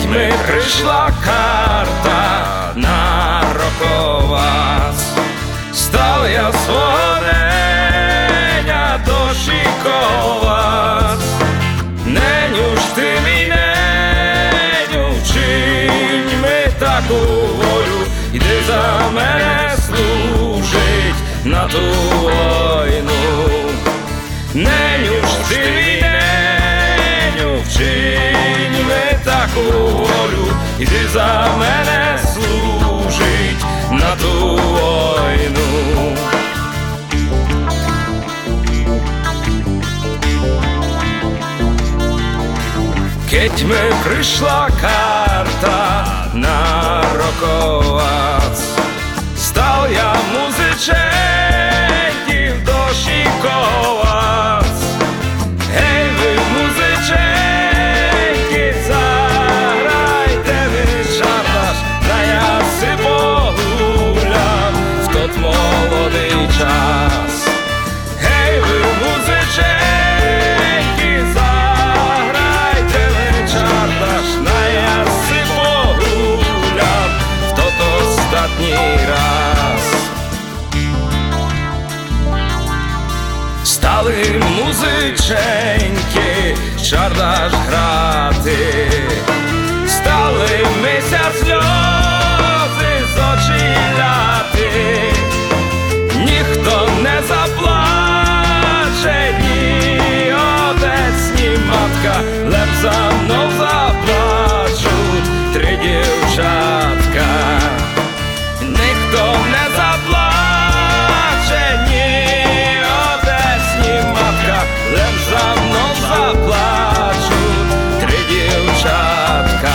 ми прийшла карта нарокovat, став я свого неня дошікovat. Неню ж ти мій неню, вчинь ми таку волю, іди за мене служить на ту війну. Неню ж ти мій неню, вчинь ми таку волю, іди за мене служить на ту війну. Keď ми прийшла карта нарокovat, став я музичентів дошікovat. Гей, ви музиченьки, заграйте ви шабаш, та я си погуляв в тот молодий час. Гей, ви музиченьки, заграйте ви шабаш, та я си погуляв в тот остатній раз. Стали музиченьки чардаш грати, стали мися сльози з очей ляти. Ніхто не заплаче, ні отець, ні матка, леп за мною заплачуть три дівчатка. Ніхто не заплаче, ні отець, ні матка, леп за мною заплачуть три дівчатка.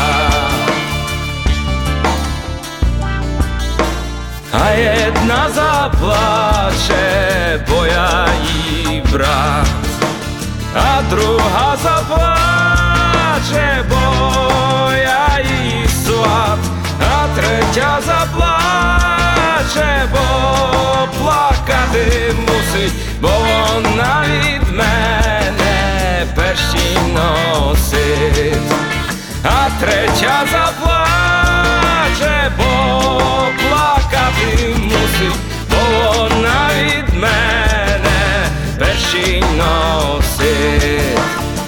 А jedna заплаче, бо я її брат, а друга заплаче, бо я її сват, а третя заплаче, бо плакати мусить, бо вона від мене перші носить. А третя заплаче, бо плакати мусить, бо вона від мене перші носить.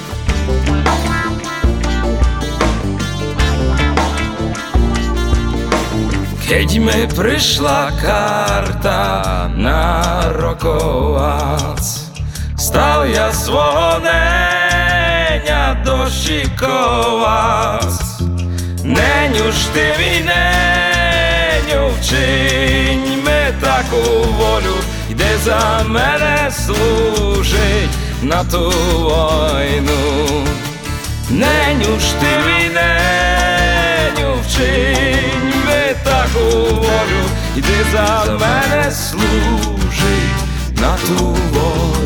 Keď mi прийшла карта нарокovat, став я свого неня дошікovat. Неню ж ти мій неню, вчинь ми таку волю, йди за мене служить на ту війну. Неню ж ти мій неню, вчинь ми таку волю, йди за мене служить на ту війну.